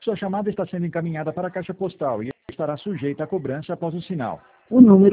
Sua chamada está sendo encaminhada para a caixa postal e estará sujeita a cobrança após o sinal. O número